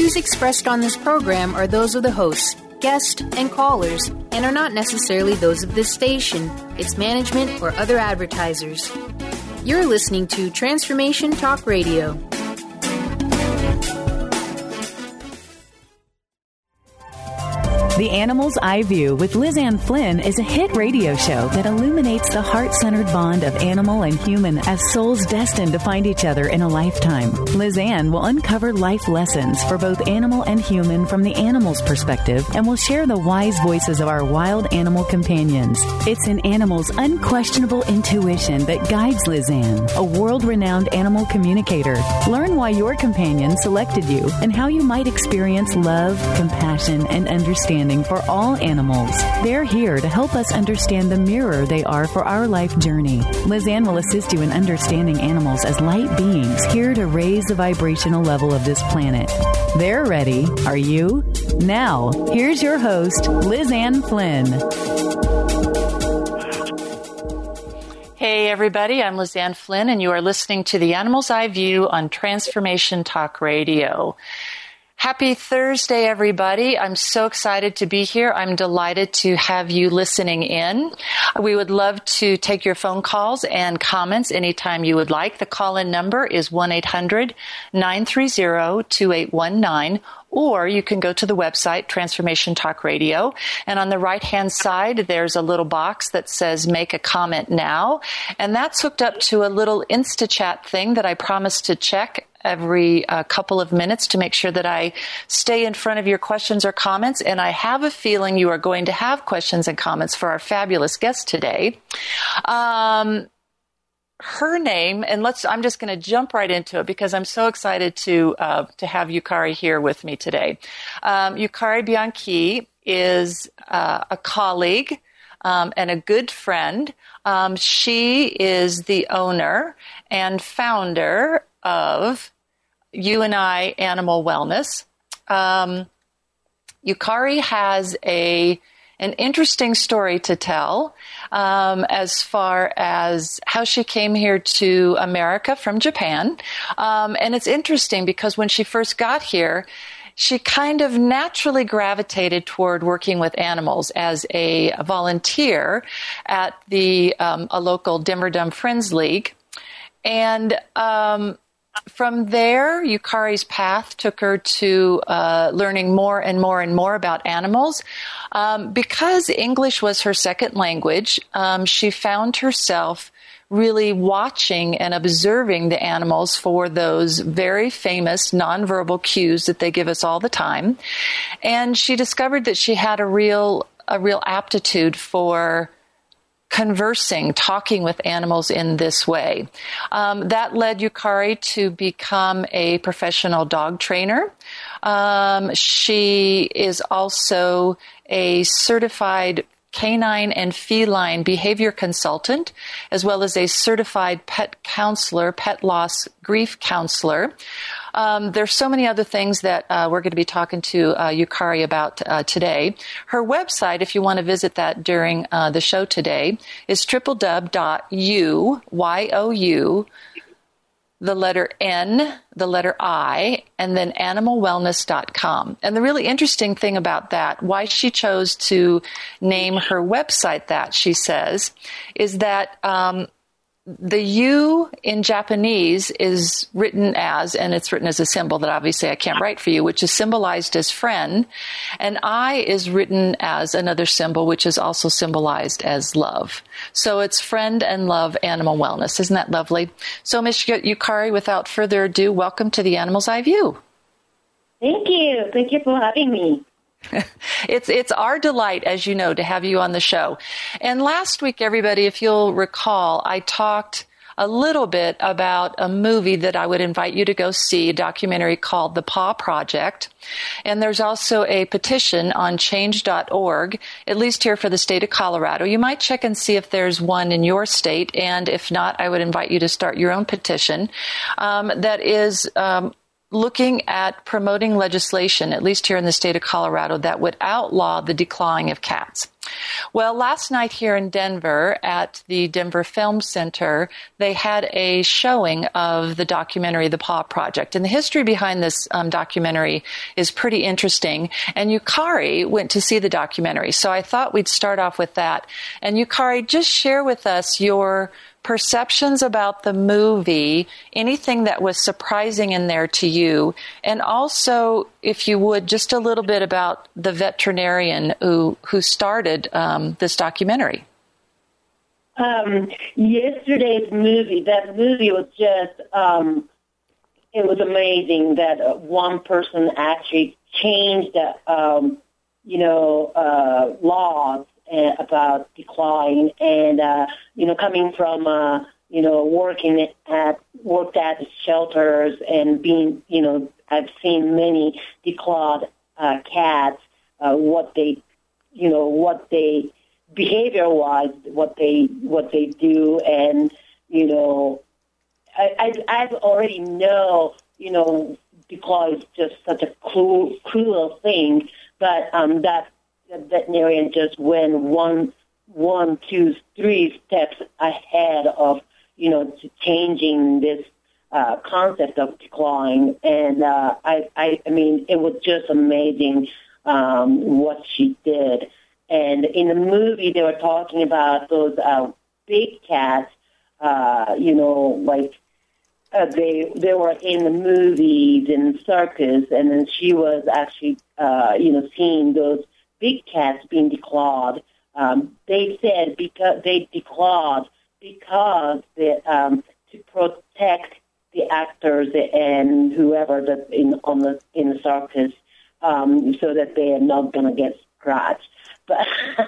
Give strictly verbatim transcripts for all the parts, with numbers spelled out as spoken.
views expressed on this program are those of the hosts, guests, and callers, and are not necessarily those of this station, its management, or other advertisers. You're listening to Transformation Talk Radio. The Animal's Eye View with Liz Ann Flynn is a hit radio show that illuminates the heart-centered bond of animal and human as souls destined to find each other in a lifetime. Liz Ann will uncover life lessons for both animal and human from the animal's perspective and will share the wise voices of our wild animal companions. It's an animal's unquestionable intuition that guides Liz Ann, a world-renowned animal communicator. Learn why your companion selected you and how you might experience love, compassion, and understanding for all animals. They're here to help us understand the mirror they are for our life journey. Liz Ann will assist you in understanding animals as light beings here to raise the vibrational level of this planet. They're ready. Are you? Now, here's your host, Liz Ann Flynn. Hey everybody, I'm Liz Ann Flynn and you are listening to The Animal's Eye View on Transformation Talk Radio. Happy Thursday, everybody. I'm so excited to be here. I'm delighted to have you listening in. We would love to take your phone calls and comments anytime you would like. The call-in number is one eight hundred nine three zero two eight one nine, or you can go to the website, Transformation Talk Radio, and on the right-hand side, there's a little box that says Make a Comment Now, and that's hooked up to a little InstaChat thing that I promised to check every uh, couple of minutes to make sure that I stay in front of your questions or comments. And I have a feeling you are going to have questions and comments for our fabulous guest today. Um, her name, and let's, I'm just going to jump right into it because I'm so excited to, uh, to have Yukari here with me today. Um, Yukari Bianchi is uh, a colleague um, and a good friend. Um, she is the owner and founder of You and I Animal Wellness. Um, Yukari has a an interesting story to tell um, as far as how she came here to America from Japan. Um, and it's interesting because when she first got here, she kind of naturally gravitated toward working with animals as a volunteer at the um, a local Dimmer Dumb Friends League. And um, from there, Yukari's path took her to uh, learning more and more and more about animals. Um, because English was her second language, um, she found herself really watching and observing the animals for those very famous nonverbal cues that they give us all the time. And she discovered that she had a real, a real aptitude for conversing, talking with animals in this way. Um, that led Yukari to become a professional dog trainer. Um, she is also a certified canine and feline behavior consultant, as well as a certified pet counselor, pet loss grief counselor. Um, there's so many other things that uh, we're going to be talking to uh, Yukari about uh, today. Her website, if you want to visit that during uh, the show today, is w w w dot you, Y O U, the letter N, the letter I, and then animal wellness dot com. And the really interesting thing about that, why she chose to name her website that, she says, is that um, the U in Japanese is written as, and it's written as a symbol that obviously I can't write for you, which is symbolized as friend. And I is written as another symbol, which is also symbolized as love. So it's friend and love animal wellness. Isn't that lovely? So Miz Yukari, without further ado, welcome to the Animal's Eye View. Thank you. Thank you for having me. It's it's our delight, as you know, to have you on the show. And last week, everybody, if you'll recall, I talked a little bit about a movie that I would invite you to go see, a documentary called The Paw Project. And there's also a petition on change dot org, at least here for the state of Colorado. You might check and see if there's one in your state. And if not, I would invite you to start your own petition um, that is um, looking at promoting legislation, at least here in the state of Colorado, that would outlaw the declawing of cats. Well, last night here in Denver at the Denver Film Center, they had a showing of the documentary, The Paw Project. And the history behind this um, documentary is pretty interesting. And Yukari went to see the documentary. So I thought we'd start off with that. And Yukari, just share with us your perceptions about the movie, anything that was surprising in there to you, and also, if you would, just a little bit about the veterinarian who who started um, this documentary. Um, yesterday's movie, that movie was just, um, it was amazing that uh, one person actually changed the, um, you know, uh, laws about decline, and uh, you know, coming from uh, you know, working at worked at shelters and being, you know, I've seen many declawed uh, cats. Uh, what they, you know, what they behavior-wise, what they what they do, and you know, I I I've already know, you know, declaw is just such a cruel cruel thing, but um that. The veterinarian just went one, one, two, three steps ahead of, you know, changing this uh, concept of declawing. And uh, I, I, I mean, it was just amazing um, what she did. And in the movie, they were talking about those uh, big cats, uh, you know, like uh, they they were in the movies and circus, and then she was actually, uh, you know, seeing those big cats being declawed. Um, they said because they declawed because they, um, to protect the actors and whoever that in on the in the circus, um, so that they are not going to get scratched. But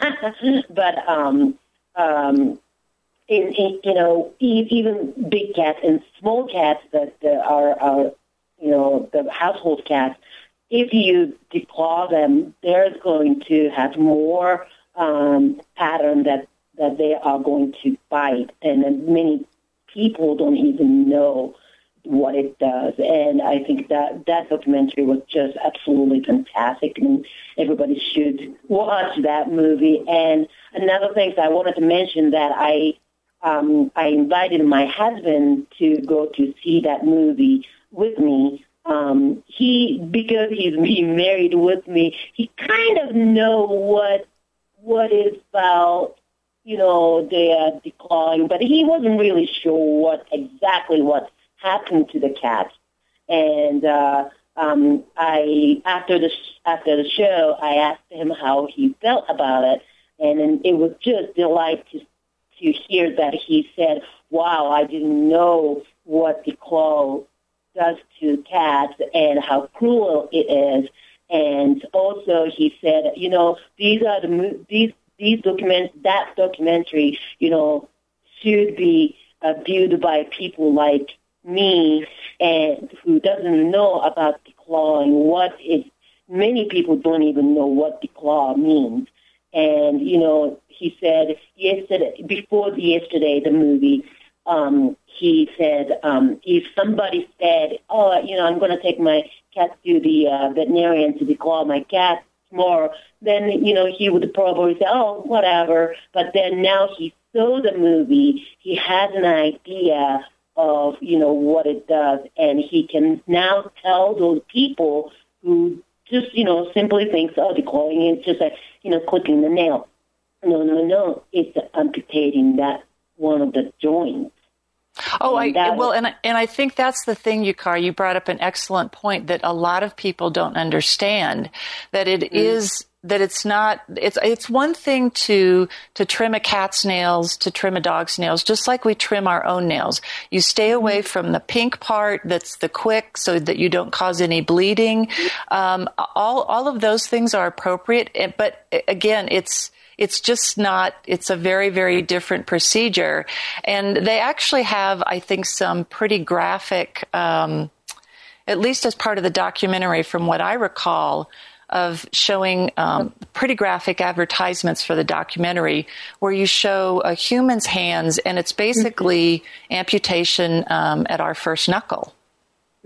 but um, um, in, in, you know, even big cats and small cats that uh, are, are you know, the household cats. If you declaw them, there's going to have more um, pattern that, that they are going to bite, and then many people don't even know what it does. And I think that that documentary was just absolutely fantastic, and everybody should watch that movie. And another thing I wanted to mention that I um, I invited my husband to go to see that movie with me. Um, he, because he's being married with me, he kind of know what, what is about, you know, the decline, but he wasn't really sure what, exactly what happened to the cats. And, uh, um, I, after the, after the show, I asked him how he felt about it, and, and it was just delight to, to hear that he said, wow, I didn't know what declaw does to cats and how cruel it is. And also he said, you know, these are the these these documents that documentary, you know, should be uh, viewed by people like me and who doesn't know about declawing. What is many people don't even know what declaw means. And you know, he said yesterday before the yesterday the movie. Um, he said, um, if somebody said, oh, you know, I'm going to take my cat to the uh, veterinarian to declaw my cat tomorrow, then, you know, he would probably say, oh, whatever. But then now he saw the movie, he has an idea of, you know, what it does, and he can now tell those people who just, you know, simply think, oh, declawing is just like, you know, clicking the nail. No, no, no, it's amputating that one of the joints. Oh, I, well, and I, and I think that's the thing, Yukari. You brought up an excellent point that a lot of people don't understand, that it mm. is that it's not, it's it's one thing to to trim a cat's nails, to trim a dog's nails, just like we trim our own nails. You stay away from the pink part that's the quick so that you don't cause any bleeding. Um, all all of those things are appropriate, but again, it's It's just not, it's a very, very different procedure. And they actually have, I think, some pretty graphic, um, at least as part of the documentary, from what I recall, of showing um, pretty graphic advertisements for the documentary where you show a human's hands, and it's basically mm-hmm. amputation um, at our first knuckle.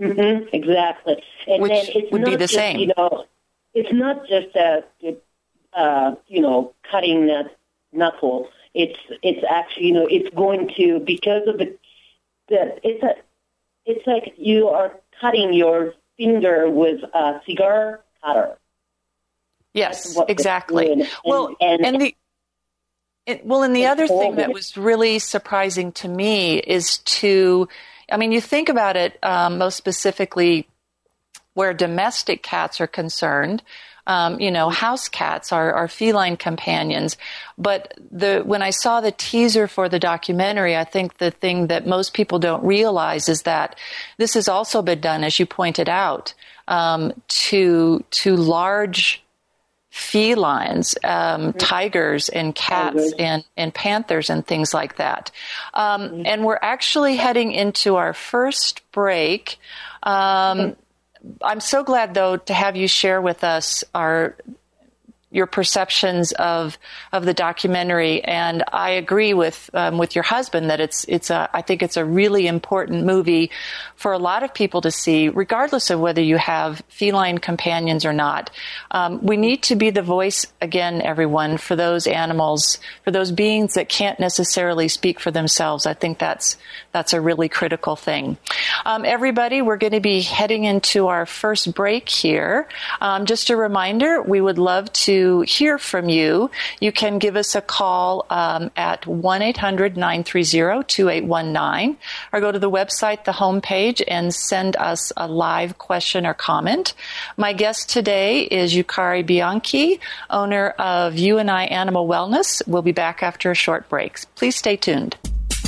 Mm-hmm, exactly. And Which then it's would not be the just, same. You know, it's not just a, uh, you know, cutting that knuckle. It's it's actually, you know, it's going to, because of the, the it's a, it's like you are cutting your finger with a cigar cutter. Yes, exactly. And, well, and, and the it, well, and the other horrible. thing that was really surprising to me is to, I mean, you think about it um, most specifically where domestic cats are concerned. Um, you know, house cats are, are feline companions. But the when I saw the teaser for the documentary, I think the thing that most people don't realize is that this has also been done, as you pointed out, um, to to large felines, um, mm-hmm. tigers and cats tigers. and, and panthers and things like that. Um, mm-hmm. And we're actually heading into our first break. Um, mm-hmm. I'm so glad, though, to have you share with us our your perceptions of of the documentary, and I agree with um, with your husband that it's it's a I think it's a really important movie for a lot of people to see, regardless of whether you have feline companions or not. Um, we need to be the voice again, everyone, for those animals, for those beings that can't necessarily speak for themselves. I think that's that's a really critical thing. Um, everybody, we're going to be heading into our first break here. Um, just a reminder, we would love to hear from you. You can give us a call um, at one eight hundred nine three zero two eight one nine or go to the website, the homepage, and send us a live question or comment. My guest today is Yukari Bianchi, owner of You and I Animal Wellness. We'll be back after a short break. Please stay tuned.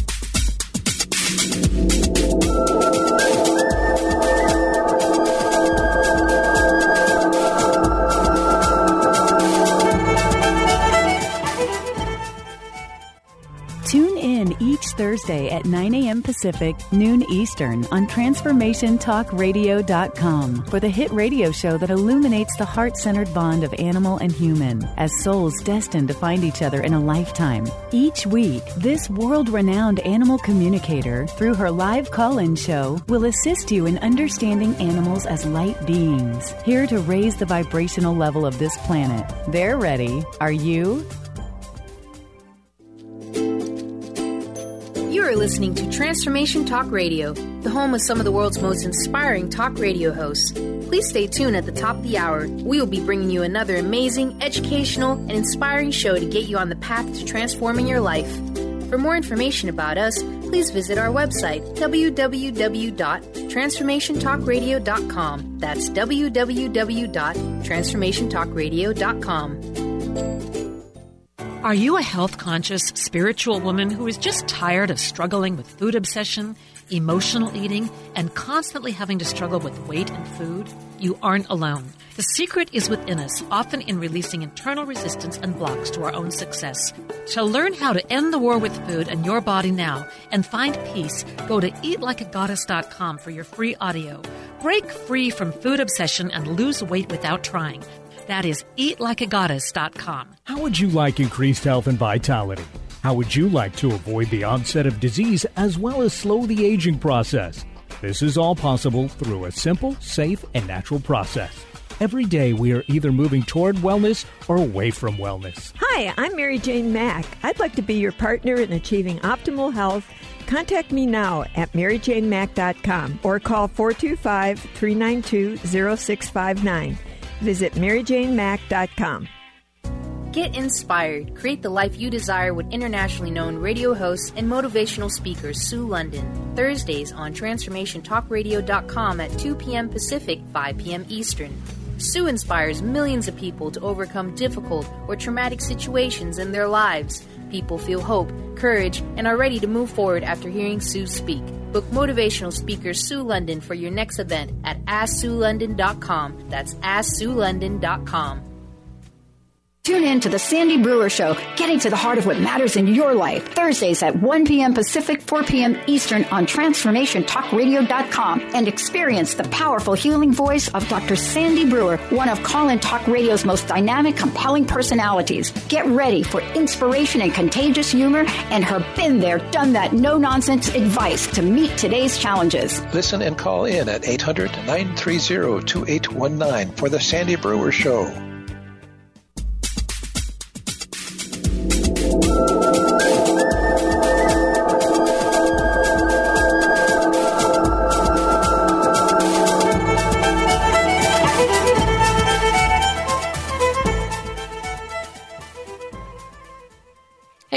Tune in each Thursday at nine a.m. Pacific, noon Eastern on transformation talk radio dot com for the hit radio show that illuminates the heart-centered bond of animal and human as souls destined to find each other in a lifetime. Each week, this world-renowned animal communicator, through her live call-in show, will assist you in understanding animals as light beings, here to raise the vibrational level of this planet. They're ready. Are you? You are listening to Transformation Talk Radio, the home of some of the world's most inspiring talk radio hosts. Please stay tuned at the top of the hour. We will be bringing you another amazing, educational, and inspiring show to get you on the path to transforming your life. For more information about us, please visit our website, w w w dot transformation talk radio dot com. That's w w w dot transformation talk radio dot com. Are you a health-conscious, spiritual woman who is just tired of struggling with food obsession, emotional eating, and constantly having to struggle with weight and food? You aren't alone. The secret is within us, often in releasing internal resistance and blocks to our own success. To learn how to end the war with food and your body now and find peace, go to eat like a goddess dot com for your free audio. Break free from food obsession and lose weight without trying. That is eat like a goddess dot com. How would you like increased health and vitality? How would you like to avoid the onset of disease as well as slow the aging process? This is all possible through a simple, safe, and natural process. Every day we are either moving toward wellness or away from wellness. Hi, I'm Mary Jane Mack. I'd like to be your partner in achieving optimal health. Contact me now at mary jane mack dot com or call four two five, three nine two, zero six five nine. Visit mary jane mack dot com. Get inspired. Create the life you desire with internationally known radio hosts and motivational speaker Sue London. Thursdays on transformation talk radio dot com at two p.m. Pacific, five p.m. Eastern. Sue inspires millions of people to overcome difficult or traumatic situations in their lives. People feel hope, courage, and are ready to move forward after hearing Sue speak. Book motivational speaker Sue London for your next event at ask sue london dot com. That's ask sue london dot com. Tune in to the Sandy Brewer Show, getting to the heart of what matters in your life. Thursdays at one p.m. Pacific, four p.m. Eastern on transformation talk radio dot com, and experience the powerful healing voice of Doctor Sandy Brewer, one of Call-In Talk Radio's most dynamic, compelling personalities. Get ready for inspiration and contagious humor and her been there, done that, no-nonsense advice to meet today's challenges. Listen and call in at eight hundred, nine three zero, two eight one nine for the Sandy Brewer Show.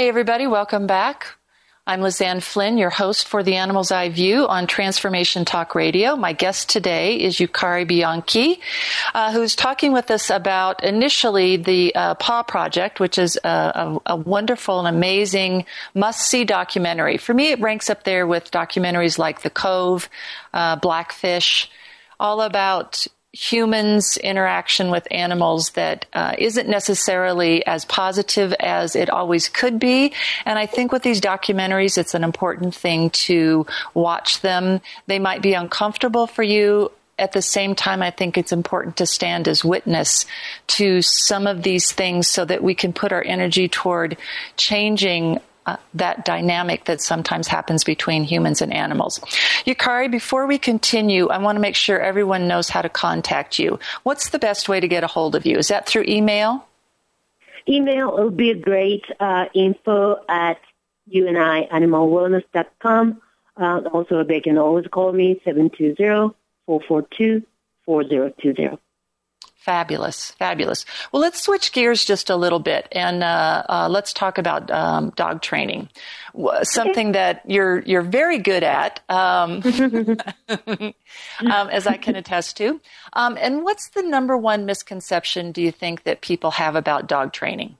Hey, everybody. Welcome back. I'm Lizanne Flynn, your host for The Animal's Eye View on Transformation Talk Radio. My guest today is Yukari Bianchi, uh, who's talking with us about initially the uh, Paw Project, which is a, a, a wonderful and amazing must-see documentary. For me, it ranks up there with documentaries like The Cove, uh, Blackfish, all about humans' interaction with animals that uh, isn't necessarily as positive as it always could be. And I think with these documentaries, it's an important thing to watch them. They might be uncomfortable for you. At the same time, I think it's important to stand as witness to some of these things so that we can put our energy toward changing Uh, that dynamic that sometimes happens between humans and animals. Yukari, before we continue, I want to make sure everyone knows how to contact you. What's the best way to get a hold of you? Is that through email? Email would be great. Uh, info at u n i animal wellness dot com. Uh, also, they can always call me, seven two zero, four four two, four zero two zero. Fabulous, fabulous. Well, let's switch gears just a little bit, and uh, uh, let's talk about um, dog training, something that you're you're very good at, um, um, as I can attest to. Um, and what's the number one misconception do you think that people have about dog training?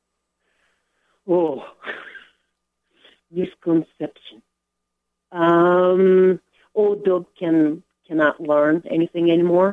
Oh, misconception. Um, old dog can cannot learn anything anymore.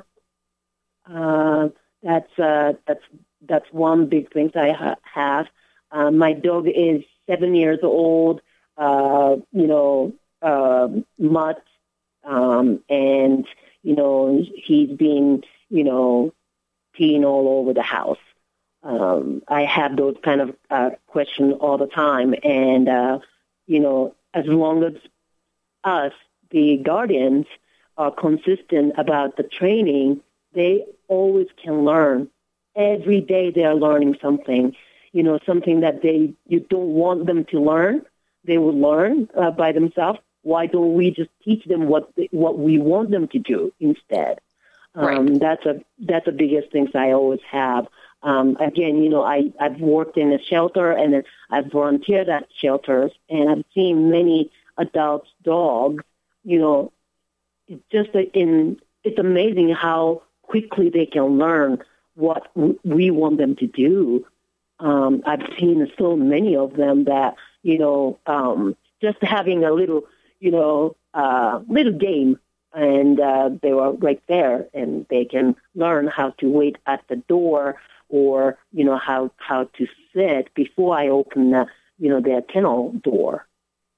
Uh, that's uh, that's that's one big thing that I ha- have. Uh, my dog is seven years old. Uh, you know, uh, mutt, um, and you know he's been you know peeing all over the house. Um, I have those kind of uh, questions all the time, and uh, you know, as long as us, the guardians, are consistent about the training, they always can learn. Every day they are learning something, you know, something that they you don't want them to learn. They will learn uh, by themselves. Why don't we just teach them what they, what we want them to do instead? Um, right. That's a that's the biggest things I always have. Um, again, you know, I I've worked in a shelter and then I've volunteered at shelters, and I've seen many adult dogs. You know, it's just in it's amazing how quickly they can learn what we want them to do. Um, I've seen so many of them that, you know, um, just having a little, you know, uh, little game, and uh, they were right there, and they can learn how to wait at the door, or, you know, how, how to sit before I open the, you know, their kennel door.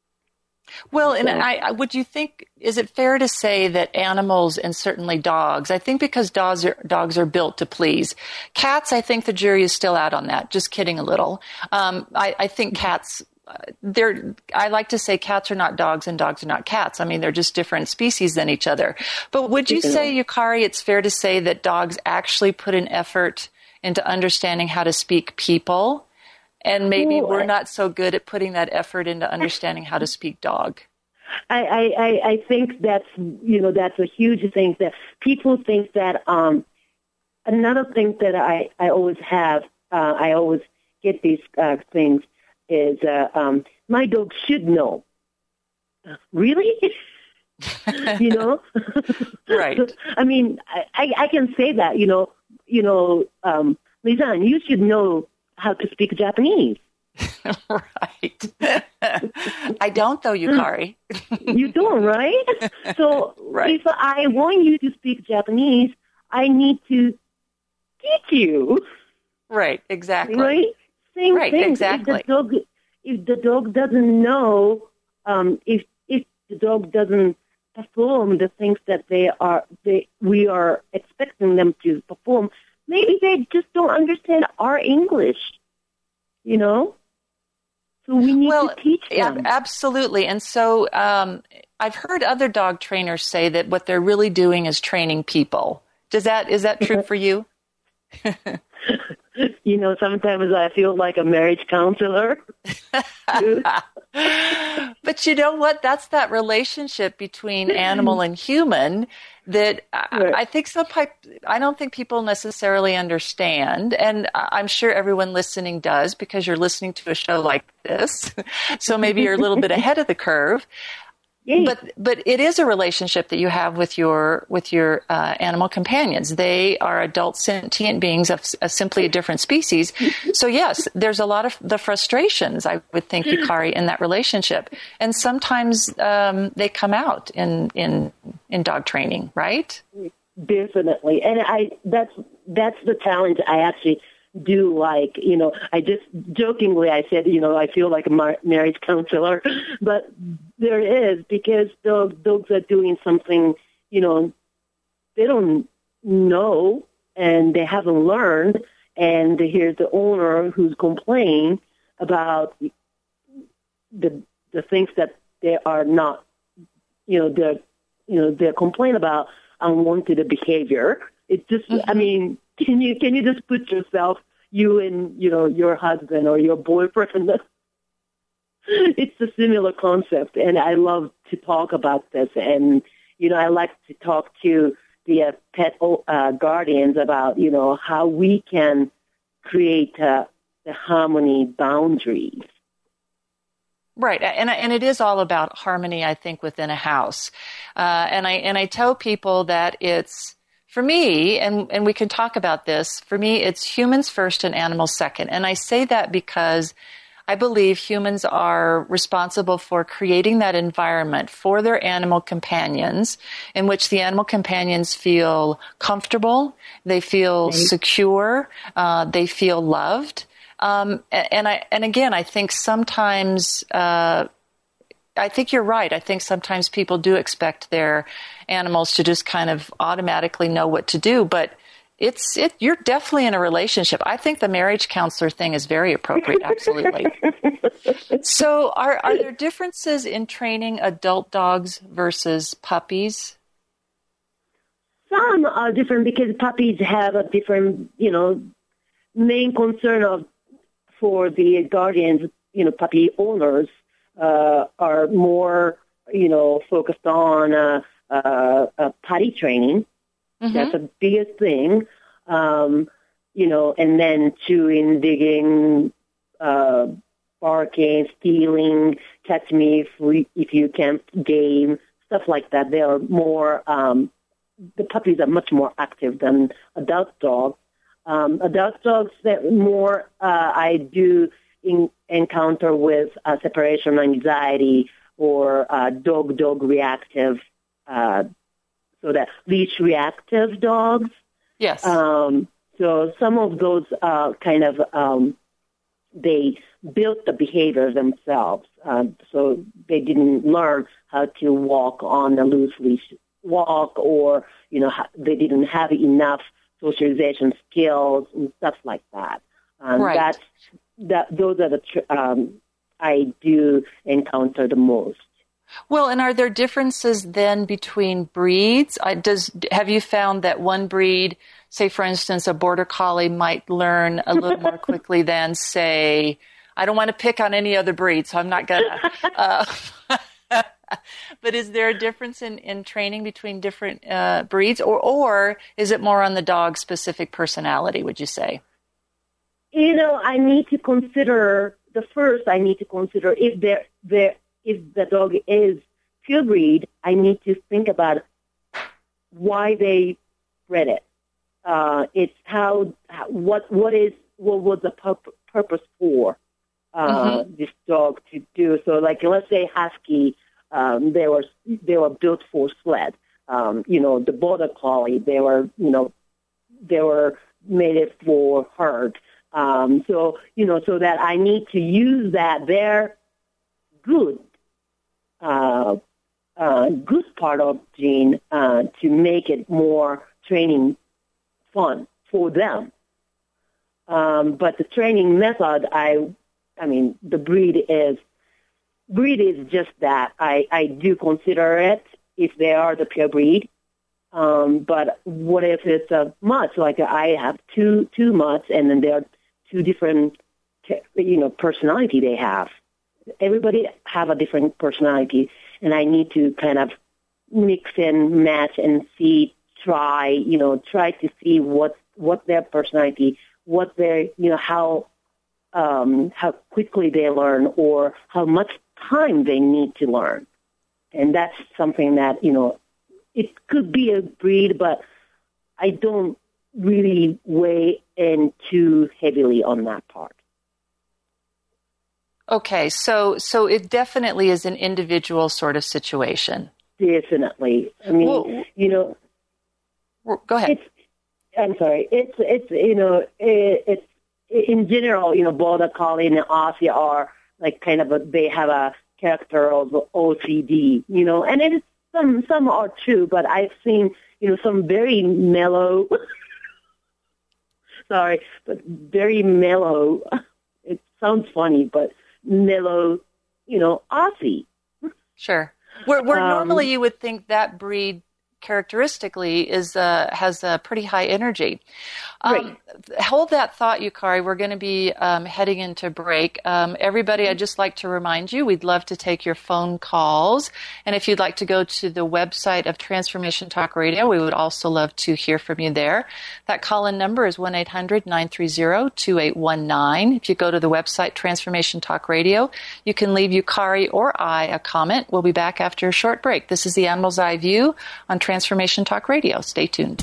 Well, and I, would you think, is it fair to say that animals, and certainly dogs, I think because dogs are, dogs are built to please. Cats, I think the jury is still out on that. Just kidding a little. Um, I, I think cats, they're, I like to say cats are not dogs and dogs are not cats. I mean, they're just different species than each other. But would you say, Yukari, it's fair to say that dogs actually put an effort into understanding how to speak people? And maybe we're not so good at putting that effort into understanding how to speak dog. I, I, I think that's, you know, that's a huge thing that people think that, um, another thing that I, I always have, uh, I always get these uh, things is, uh, um, my dog should know. Really? You know? Right. I mean, I, I can say that, you know, you know, um, Lizanne, you should know how to speak Japanese. Right. I don't, though, Yukari. You don't, right? So right. If I want you to speak Japanese, I need to teach you. Right, exactly. Right? Same right, thing. exactly. If the dog, if the dog doesn't know, um, if if the dog doesn't perform the things that they are, they we are expecting them to perform, maybe they just don't understand our English, you know? So we need well, to teach them. Yeah, absolutely. And so um, I've heard other dog trainers say that what they're really doing is training people. Does that is that true for you? You know, sometimes I feel like a marriage counselor. But you know what? That's that relationship between animal and human that right. I, I think some I don't think people necessarily understand, and I'm sure everyone listening does because you're listening to a show like this. So maybe you're a little bit ahead of the curve. Yay. But but it is a relationship that you have with your with your uh, animal companions. They are adult sentient beings of, of simply a different species. So yes, there's a lot of the frustrations, I would think, Hikari, in that relationship, and sometimes um, they come out in in in dog training, right? Definitely, and I that's that's the challenge I actually do like. You know, I just jokingly I said, you know, I feel like a mar- marriage counselor, but there is, because the dogs are doing something, you know, they don't know and they haven't learned, and here's the owner who's complaining about the the things that they are not, you know, they're you know they're complaining about unwanted behavior. It's just, mm-hmm. I mean, can you can you just put yourself, you and you know your husband or your boyfriend? It's a similar concept, and I love to talk about this. And you know, I like to talk to the uh, pet uh, guardians about you know how we can create uh, the harmony boundaries. Right, and and it is all about harmony, I think, within a house. Uh, and I and I tell people that it's, for me, and and we can talk about this. For me, it's humans first and animals second. And I say that because I believe humans are responsible for creating that environment for their animal companions, in which the animal companions feel comfortable, they feel right. secure, uh, they feel loved. Um, and I, and again, I think sometimes, uh, I think you're right. I think sometimes people do expect their animals to just kind of automatically know what to do, but it's, it, you're definitely in a relationship. I think the marriage counselor thing is very appropriate. Absolutely. So are, are there differences in training adult dogs versus puppies? Some are different because puppies have a different, you know, main concern of, for the guardians, you know, puppy owners, uh, are more, you know, focused on uh, uh, uh, potty training. Mm-hmm. That's the biggest thing, um, you know, and then chewing, digging, uh, barking, stealing, catch me if, we, if you can game, stuff like that. They are more, um, the puppies are much more active than adult dogs. Um, adult dogs that more uh, I do in, encounter with uh, separation anxiety or uh, dog-dog reactive, uh, so that leash reactive dogs. Yes. Um, so some of those uh, kind of, um, they built the behavior themselves. Um, so they didn't learn how to walk on a loose leash walk, or, you know, they didn't have enough socialization skills and stuff like that. Um, right. That's, that, those are the, um, I do encounter the most. Well, and are there differences then between breeds? Uh, does have you found that one breed, say for instance, a border collie might learn a little more quickly than, say, I don't want to pick on any other breed, so I'm not gonna. Uh, but is there a difference in, in training between different uh, breeds, or or is it more on the dog's specific personality? Would you say? You know, I need to consider the first. I need to consider if there there. If the dog is pure breed, I need to think about why they bred it. Uh, it's how, what, what is, what was the pur- purpose for uh, mm-hmm. this dog to do? So, like, let's say Husky, um, they were they were built for sled. Um, you know, the border collie, they were, you know, they were made it for herd. Um, so, you know, so that I need to use that. They're good. Uh, uh, good part of gene uh, to make it more training fun for them. Um, but the training method, I, I mean, the breed is breed is just that. I, I do consider it if they are the pure breed. Um, but what if it's a mutt? Like I have two two mutts, and then there are two different, you know, personality they have. Everybody have a different personality, and I need to kind of mix and match and see, try, you know, try to see what what their personality, what their, you know, how um, how quickly they learn, or how much time they need to learn, and that's something that, you know, it could be a breed, but I don't really weigh in too heavily on that part. Okay, so so it definitely is an individual sort of situation. Definitely. I mean, well, you know. Go ahead. It's, I'm sorry. It's it's you know it, it's in general, you know, Border Collie and Aussie are like kind of a, they have a character of O C D, you know, and it's some some are true, but I've seen, you know, some very mellow. sorry, but very mellow. It sounds funny, but mellow, you know, Aussie. Sure. Where, where um, normally you would think that breed characteristically is uh, has a pretty high energy. Um, right. Hold that thought, Yukari. We're going to be um, heading into break. Um, everybody, I'd just like to remind you, we'd love to take your phone calls. And if you'd like to go to the website of Transformation Talk Radio, we would also love to hear from you there. That call-in number is one eight hundred nine three zero two eight one nine. If you go to the website Transformation Talk Radio, you can leave Yukari or I a comment. We'll be back after a short break. This is the Animal's Eye View on Transformation Talk Radio. Stay tuned.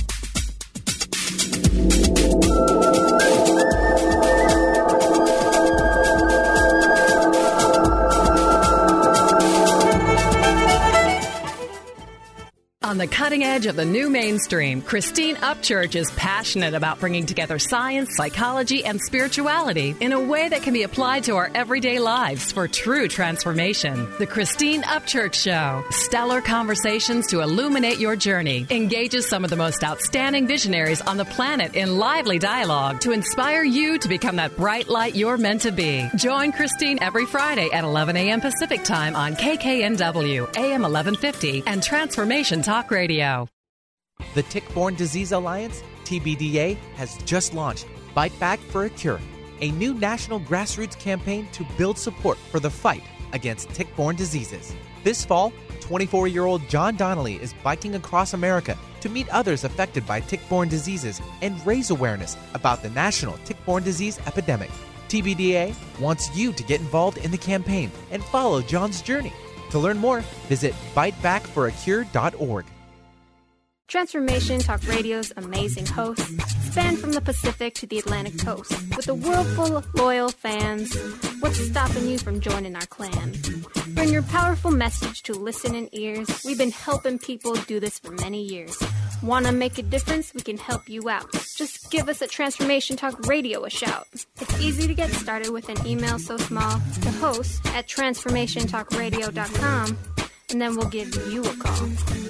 On the cutting edge of the new mainstream, Christine Upchurch is passionate about bringing together science, psychology, and spirituality in a way that can be applied to our everyday lives for true transformation. The Christine Upchurch Show, stellar conversations to illuminate your journey, engages some of the most outstanding visionaries on the planet in lively dialogue to inspire you to become that bright light you're meant to be. Join Christine every Friday at eleven a.m. Pacific Time on K K N W, A M eleven fifty, and Transformation Talk Radio. The Tick-Borne Disease Alliance, T B D A, has just launched Bite Back for a Cure, a new national grassroots campaign to build support for the fight against tick-borne diseases. This fall, twenty-four-year-old John Donnelly is biking across America to meet others affected by tick-borne diseases and raise awareness about the national tick-borne disease epidemic. T B D A wants you to get involved in the campaign and follow John's journey. To learn more, visit bite back for a cure dot org. Transformation Talk Radio's amazing hosts span from the Pacific to the Atlantic coast. With a world full of loyal fans, what's stopping you from joining our clan? Bring your powerful message to listening ears. We've been helping people do this for many years. Want to make a difference? We can help you out. Just give us at Transformation Talk Radio a shout. It's easy to get started with an email so small to host at transformation talk radio dot com, and then we'll give you a call.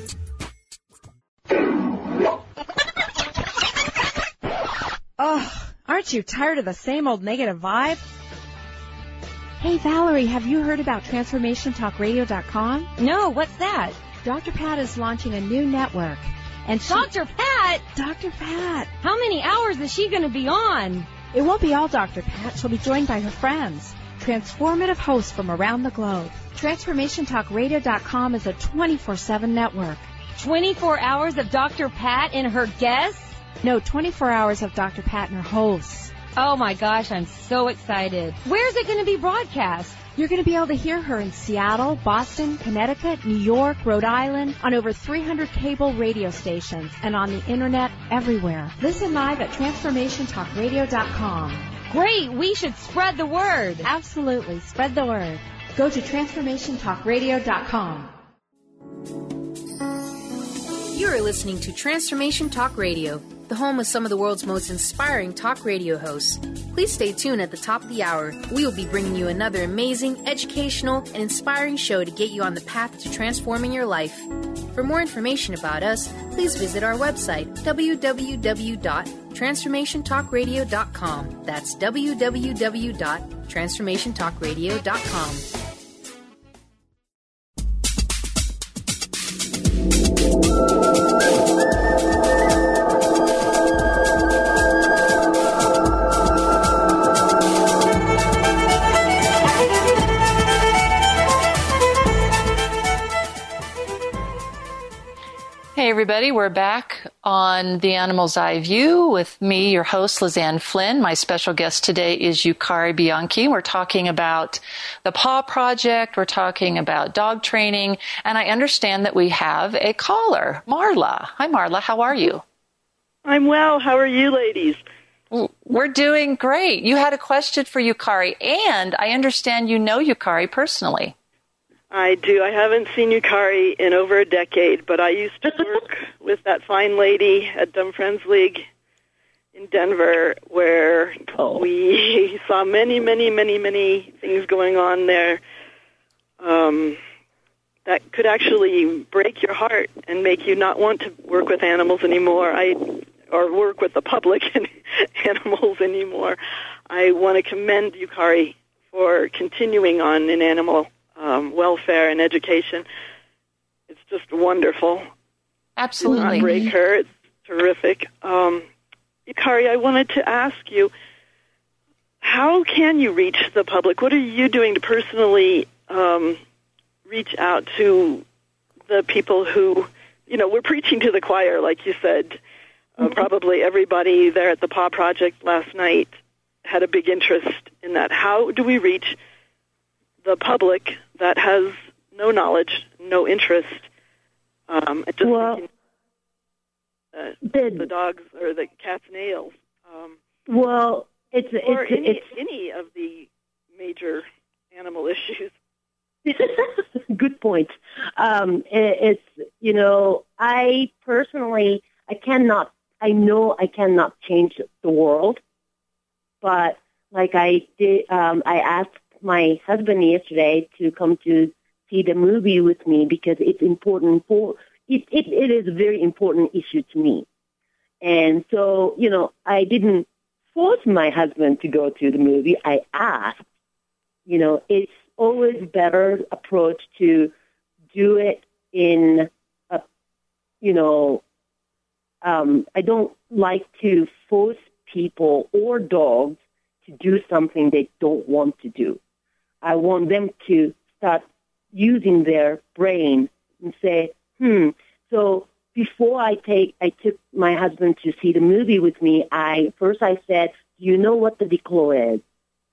Oh, aren't you tired of the same old negative vibe? Hey, Valerie, have you heard about transformation talk radio dot com? No, what's that? Doctor Pat is launching a new network. And she, Doctor Pat? Doctor Pat. How many hours is she going to be on? It won't be all Doctor Pat. She'll be joined by her friends, transformative hosts from around the globe. transformation talk radio dot com is a twenty-four seven network. twenty-four hours of Doctor Pat and her guests? No, twenty-four hours of Doctor Pat and her hosts. Oh my gosh, I'm so excited. Where's it going to be broadcast? You're going to be able to hear her in Seattle, Boston, Connecticut, New York, Rhode Island, on over three hundred cable radio stations, and on the internet everywhere. Listen live at transformation talk radio dot com. Great, we should spread the word. Absolutely, spread the word. Go to transformation talk radio dot com. You are listening to Transformation Talk Radio, the home of some of the world's most inspiring talk radio hosts. Please stay tuned at the top of the hour. We will be bringing you another amazing, educational, and inspiring show to get you on the path to transforming your life. For more information about us, please visit our website, w w w dot transformation talk radio dot com. That's w w w dot transformation talk radio dot com. everybody. We're back on The Animal's Eye View with me, your host, Lizanne Flynn. My special guest today is Yukari Bianchi. We're talking about the Paw Project. We're talking about dog training. And I understand that we have a caller, Marla. Hi, Marla. How are you? I'm well. How are you, ladies? We're doing great. You had a question for Yukari, and I understand you know Yukari personally. I do. I haven't seen Yukari in over a decade, but I used to work with that fine lady at Dumb Friends League in Denver, where oh. we saw many, many, many, many things going on there um, that could actually break your heart and make you not want to work with animals anymore. I or work with the public and animals anymore. I want to commend Yukari for continuing on in animal Um, welfare and education. It's just wonderful. Absolutely. Do not break her. It's terrific. Um, Yukari, I wanted to ask you, how can you reach the public? What are you doing to personally um, reach out to the people who, you know, we're preaching to the choir, like you said. Uh, mm-hmm. Probably everybody there at the Paw Project last night had a big interest in that. How do we reach the public that has no knowledge, no interest, um, just well, thinking, uh, the, the dogs or the cat's nails? Um, well, it's or it's, any, it's any of the major animal issues. Good point. Um, it, it's you know, I personally, I cannot. I know I cannot change the world, but like I did, um, I asked my husband yesterday to come to see the movie with me because it's important for it, it. It is a very important issue to me, and so you know I didn't force my husband to go to the movie. I asked. You know, it's always better approach to do it in a, you know, um, I don't like to force people or dogs to do something they don't want to do. I want them to start using their brain and say, hmm, so before I take, I took my husband to see the movie with me, I, first I said, do you know what the declaw is?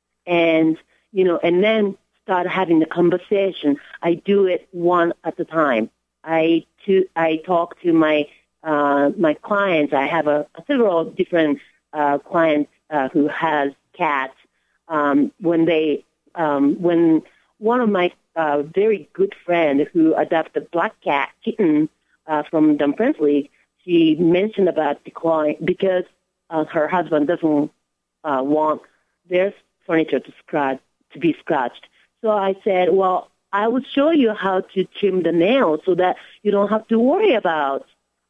And, you know, and then start having the conversation. I do it one at a time. I, to, I talk to my, uh, my clients. I have a, several different, uh, clients, uh, who has cats. Um, when they, Um, when one of my uh, very good friends who adopted black cat kitten uh, from Dumb Friends League, she mentioned about decline because uh, her husband doesn't uh, want their furniture to scratch to be scratched. So I said, well, I will show you how to trim the nails so that you don't have to worry about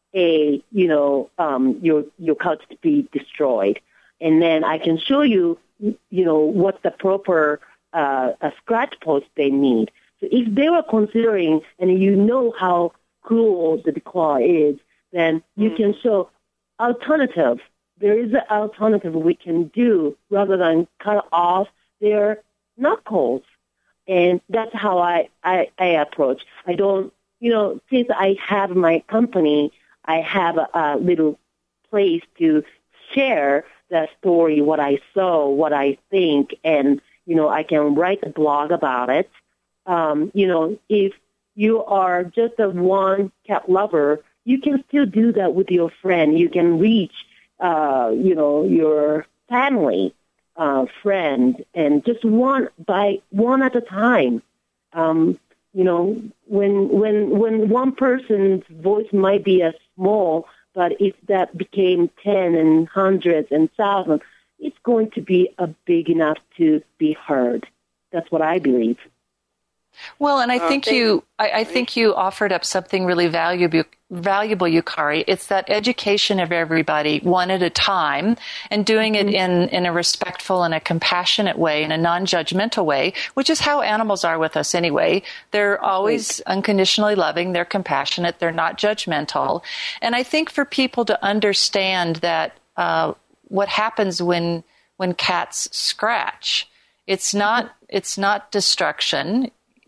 a you know um, your your couch to be destroyed, and then I can show you you know what the proper Uh, a scratch post they need. So if they were considering, and you know how cruel the declaw is, then you mm. can show alternative. There is an alternative we can do rather than cut off their knuckles. And that's how I, I, I approach. I don't, you know, since I have my company, I have a, a little place to share the story, what I saw, what I think, and you know, I can write a blog about it. Um, you know, if you are just a one cat lover, you can still do that with your friend. You can reach, uh, you know, your family, uh, friend, and just one by one at a time. Um, you know, when when when one person's voice might be as small, but if that became ten and hundreds and thousands, it's going to be a big enough to be heard. That's what I believe. Well, and I think okay. you, I, I think you offered up something really valuable, valuable, Yukari. It's that education of everybody, one at a time, and doing it in, in a respectful and a compassionate way, in a non-judgmental way, which is how animals are with us anyway. They're always unconditionally loving. They're compassionate. They're not judgmental. And I think for people to understand that, uh, what happens when when cats scratch, it's not it's not destruction.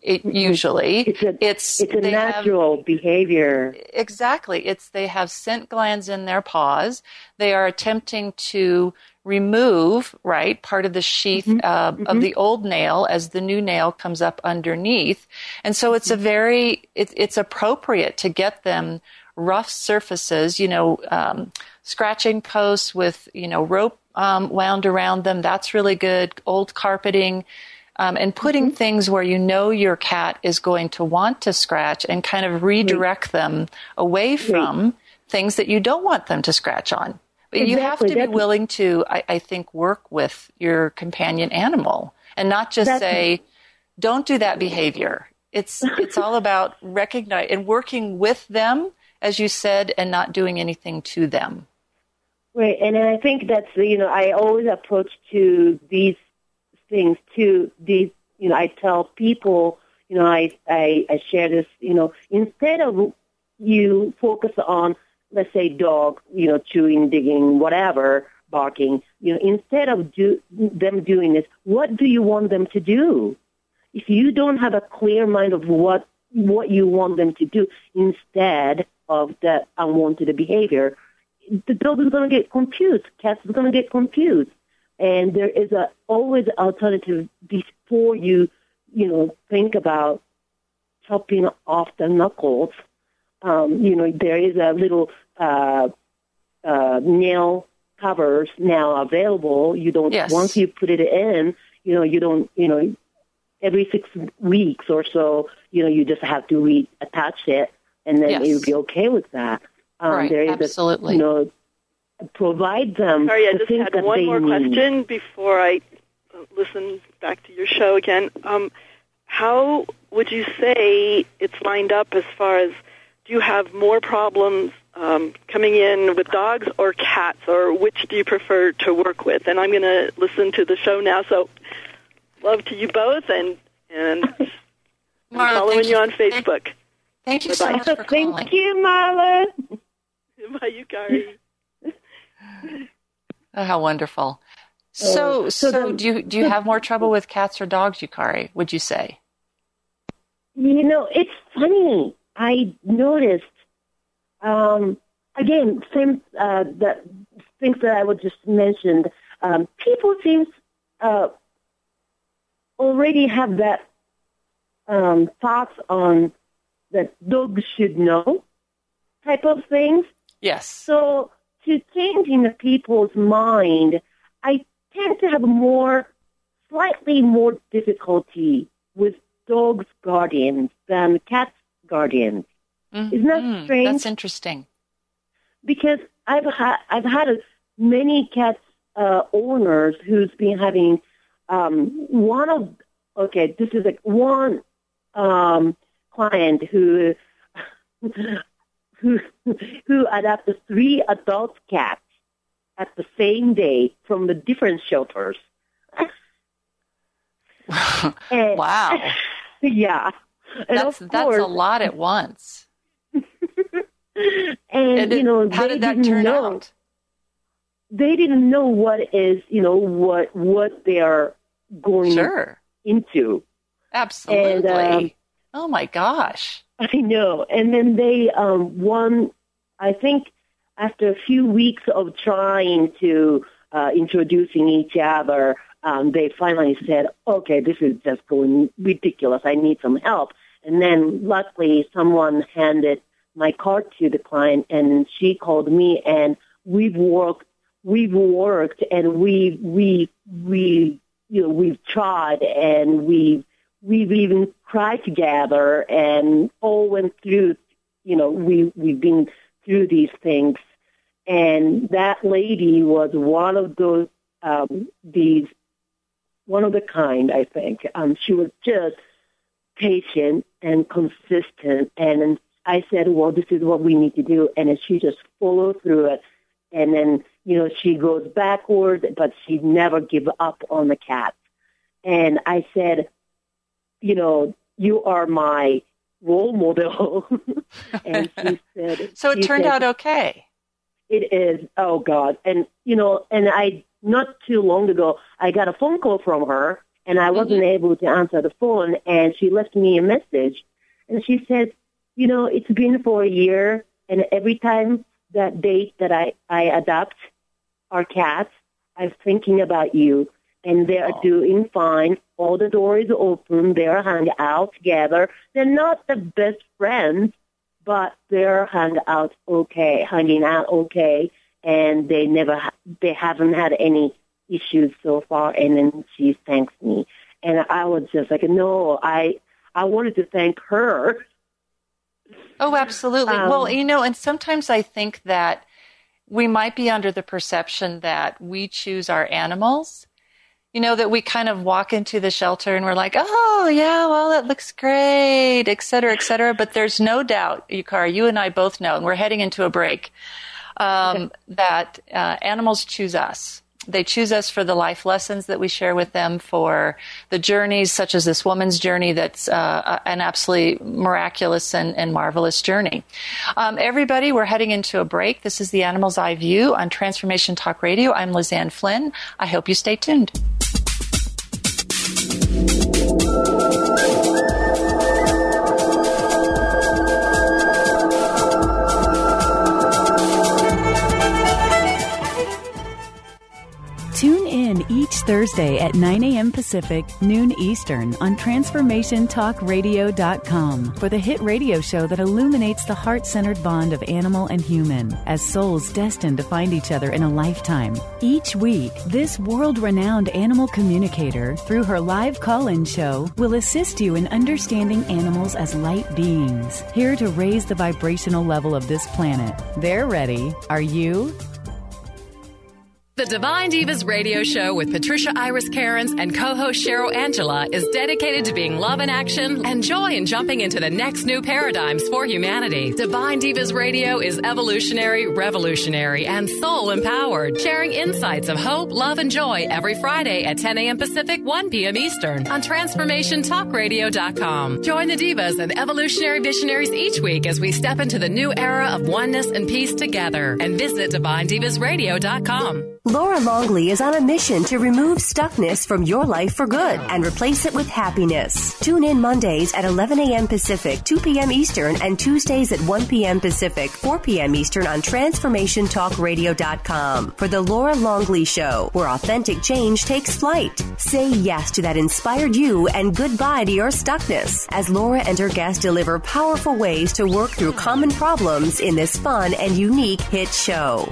It, usually, it's a, it's, it's a natural have, behavior. Exactly. It's they have scent glands in their paws. They are attempting to remove, right, part of the sheath mm-hmm. Uh, mm-hmm. of the old nail as the new nail comes up underneath. And so it's a very, it, it's appropriate to get them rough surfaces, you know, um, scratching posts with, you know, rope um, wound around them. That's really good. Old carpeting. Um, and putting mm-hmm. things where you know your cat is going to want to scratch and kind of redirect right. them away from right. things that you don't want them to scratch on. But exactly. you have to That's be willing to, I, I think, work with your companion animal and not just That's say, don't do that behavior. It's it's all about recognizing and working with them, as you said, and not doing anything to them. Right, and I think that's, you know, I always approach to these things too. These, you know, I tell people, you know, I, I, I share this, you know, instead of you focus on, let's say, dog, you know, chewing, digging, whatever, barking, you know, instead of do, them doing this, what do you want them to do? If you don't have a clear mind of what what you want them to do instead of that unwanted behavior, the dog is going to get confused. Cat is going to get confused. And there is a always alternative before you, you know, think about chopping off the knuckles. Um, you know, there is a little uh, uh, nail covers now available. You don't yes. once you put it in, you know, you don't, you know, every six weeks or so, you know, you just have to reattach it, and then yes. you'll be okay with that. Um, right, there is absolutely. A, you know, provide them. Sorry, I the just things had that one they more need. question before I listen back to your show again. Um, how would you say it's lined up as far as, do you have more problems um, coming in with dogs or cats, or which do you prefer to work with? And I'm going to listen to the show now, so love to you both, and, and I'm following you, you on Facebook. Thank you so Bye-bye. much for calling. Thank you, Marla. Bye, Yukari. Oh, how wonderful. So, uh, so, so the, do you do you have more trouble with cats or dogs, Yukari, would you say? You know, it's funny. I noticed, um, again, same uh, the things that I would just mentioned. Um, people seem uh, already have that um, thoughts on that dogs should know type of things. Yes. So to change in the people's mind, I tend to have more, slightly more difficulty with dogs' guardians than cats' guardians. Mm-hmm. Isn't that strange? That's interesting. Because I've had I've had a, many cats uh, owners who's been having um, one of okay, this is like one um, client who who who adopted three adult cats at the same day from the different shelters. and, wow. Yeah. And that's of that's course, a lot at once. and, and you know, how they did that didn't turn know, out? They didn't know what is, you know, what what they are going sure. into. Absolutely. And, um, oh my gosh. I know. And then they um, won, I think, after a few weeks of trying to uh, introducing each other, um, they finally said, okay, this is just going ridiculous. I need some help. And then luckily someone handed my card to the client, and she called me, and we've worked, we've worked, and we, we, we, you know, we've tried, and we've, we've even cried together, and all went through, you know, we, we've been through these things. And that lady was one of those, um, these, one of the kind, I think. Um, she was just patient and consistent. And I said, well, this is what we need to do. And she just followed through it. And then, you know, she goes backward, but she never give up on the cat. And I said, you know, you are my role model. And she said... So it turned said, out okay. It is. Oh, God. And, you know, and I, not too long ago, I got a phone call from her, and I wasn't mm-hmm. able to answer the phone, and she left me a message. And she said, you know, it's been for a year, and every time that date that I, I adopt our cats, I'm thinking about you, and they're oh. doing fine. All the doors are open. They're hanging out together. They're not the best friends, but they're hanging out okay, hanging out okay, and they never, ha- they haven't had any issues so far. And then she thanks me, and I was just like, no, I, I wanted to thank her. Oh, absolutely. Um, well, you know, and sometimes I think that we might be under the perception that we choose our animals. You know, that we kind of walk into the shelter and we're like, oh, yeah, well, that looks great, et cetera, et cetera. But there's no doubt, Yukari, you and I both know, and we're heading into a break, um, okay. that uh, animals choose us. They choose us for the life lessons that we share with them, for the journeys, such as this woman's journey that's uh, an absolutely miraculous and, and marvelous journey. Um, everybody, we're heading into a break. This is the Animal's Eye View on Transformation Talk Radio. I'm Lizanne Flynn. I hope you stay tuned. Tune in each Thursday at nine a.m. Pacific, noon Eastern on transformation talk radio dot com for the hit radio show that illuminates the heart-centered bond of animal and human as souls destined to find each other in a lifetime. Each week, this world-renowned animal communicator, through her live call-in show, will assist you in understanding animals as light beings, here to raise the vibrational level of this planet. They're ready. Are you? The Divine Divas radio show with Patricia Iris Cairns and co-host Cheryl Angela is dedicated to being love in action and joy in jumping into the next new paradigms for humanity. Divine Divas radio is evolutionary, revolutionary, and soul-empowered, sharing insights of hope, love, and joy every Friday at ten a.m. Pacific, one p.m. Eastern on transformation talk radio dot com. Join the divas and evolutionary visionaries each week as we step into the new era of oneness and peace together, and visit divine divas radio dot com. Laura Longley is on a mission to remove stuckness from your life for good and replace it with happiness. Tune in Mondays at eleven a.m. Pacific, two p.m. Eastern, and Tuesdays at one p.m. Pacific, four p.m. Eastern on transformation talk radio dot com for The Laura Longley Show, where authentic change takes flight. Say yes to that inspired you and goodbye to your stuckness as Laura and her guests deliver powerful ways to work through common problems in this fun and unique hit show.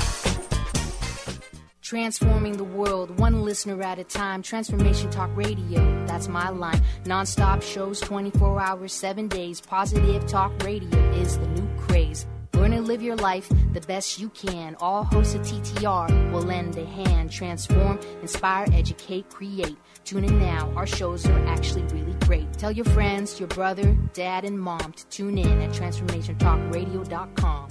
Transforming the world, one listener at a time. Transformation Talk Radio, that's my line. Non-stop shows, twenty-four hours, seven days. Positive Talk Radio is the new craze. Learn and live your life the best you can. All hosts of T T R will lend a hand. Transform, inspire, educate, create. Tune in now. Our shows are actually really great. Tell your friends, your brother, dad, and mom to tune in at transformation talk radio dot com.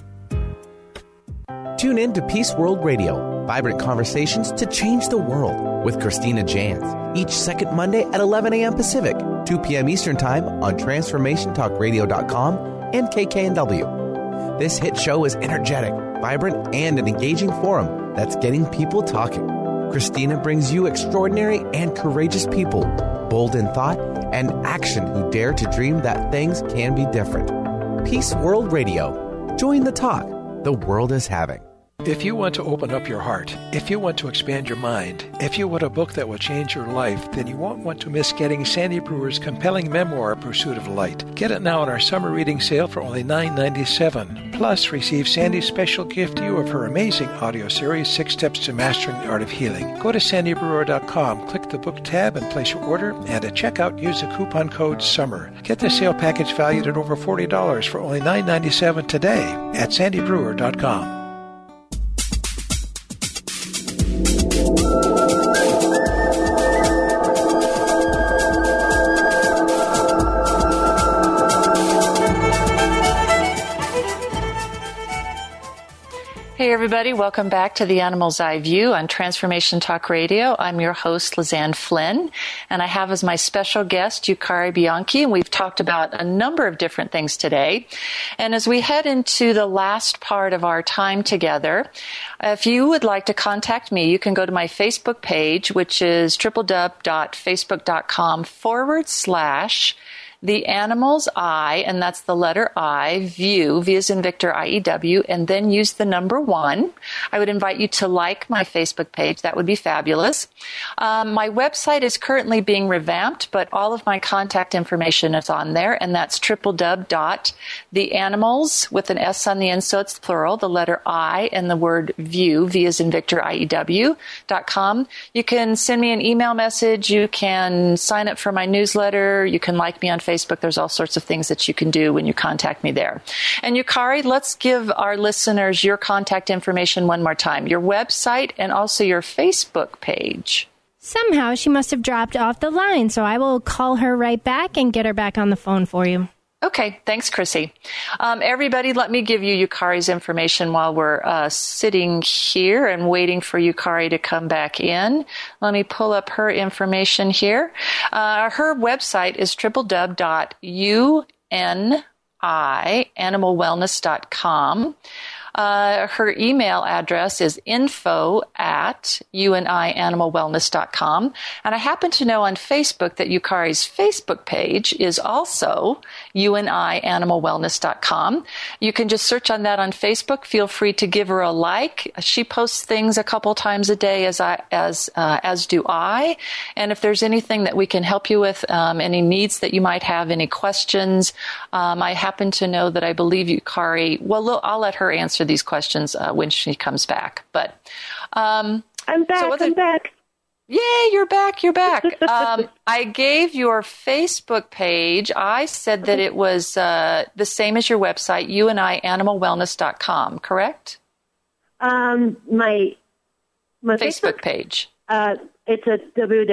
Tune in to Peace World Radio, vibrant conversations to change the world with Christina Jans, each second Monday at eleven a.m. Pacific, two p.m. Eastern Time on transformation talk radio dot com and K K N W. This hit show is energetic, vibrant, and an engaging forum that's getting people talking. Christina brings you extraordinary and courageous people, bold in thought and action, who dare to dream that things can be different. Peace World Radio. Join the talk the world is having. If you want to open up your heart, if you want to expand your mind, if you want a book that will change your life, then you won't want to miss getting Sandy Brewer's compelling memoir, Pursuit of Light. Get it now on our summer reading sale for only nine dollars and ninety-seven cents. Plus, receive Sandy's special gift to you of her amazing audio series, Six Steps to Mastering the Art of Healing. Go to sandy brewer dot com, click the book tab, and place your order, and at checkout, use the coupon code SUMMER. Get the sale package valued at over forty dollars for only nine dollars and ninety-seven cents today at sandy brewer dot com. Hey, everybody. Welcome back to the Animal's Eye View on Transformation Talk Radio. I'm your host, Lizanne Flynn, and I have as my special guest, Yukari Bianchi, and we've talked about a number of different things today. And as we head into the last part of our time together, if you would like to contact me, you can go to my Facebook page, which is www.facebook.com forward slash The Animal's Eye, and that's the letter I, View, V as in Victor, I E W, and then use the number one. I would invite you to like my Facebook page. That would be fabulous. Um, my website is currently being revamped, but all of my contact information is on there, and that's www.theanimals, with an S on the end, so it's plural, the letter I and the word View, V as in Victor, I E W, dot com. You can send me an email message. You can sign up for my newsletter. You can like me on Facebook. Facebook. There's all sorts of things that you can do when you contact me there. And Yukari, let's give our listeners your contact information one more time. Your website and also your Facebook page. Somehow she must have dropped off the line, so I will call her right back and get her back on the phone for you. Okay, thanks, Chrissy. Um, everybody, let me give you Yukari's information while we're uh, sitting here and waiting for Yukari to come back in. Let me pull up her information here. Uh, her website is w w w dot u n i animal wellness dot com. Uh, her email address is info at u n i animal wellness dot com. And I happen to know on Facebook that Yukari's Facebook page is also u n i animal wellness dot com. You can just search on that on Facebook. Feel free to give her a like. She posts things a couple times a day, as I, as, uh, as do I. And if there's anything that we can help you with, um, any needs that you might have, any questions, um, I happen to know that I believe Yukari, well, I'll let her answer these questions uh, when she comes back. But um, I'm back. So other, I'm back. Yay, you're back. You're back. um, I gave your Facebook page. I said that it was uh, the same as your website, u n i animal wellness dot com, correct? Um, my my Facebook, Facebook page. Uh, it's at